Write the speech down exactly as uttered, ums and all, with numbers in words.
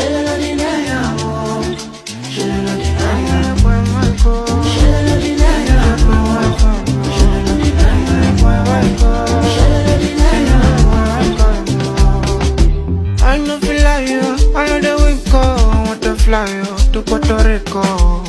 I know feel like you, I know the we go. I want to fly you to Puerto Rico.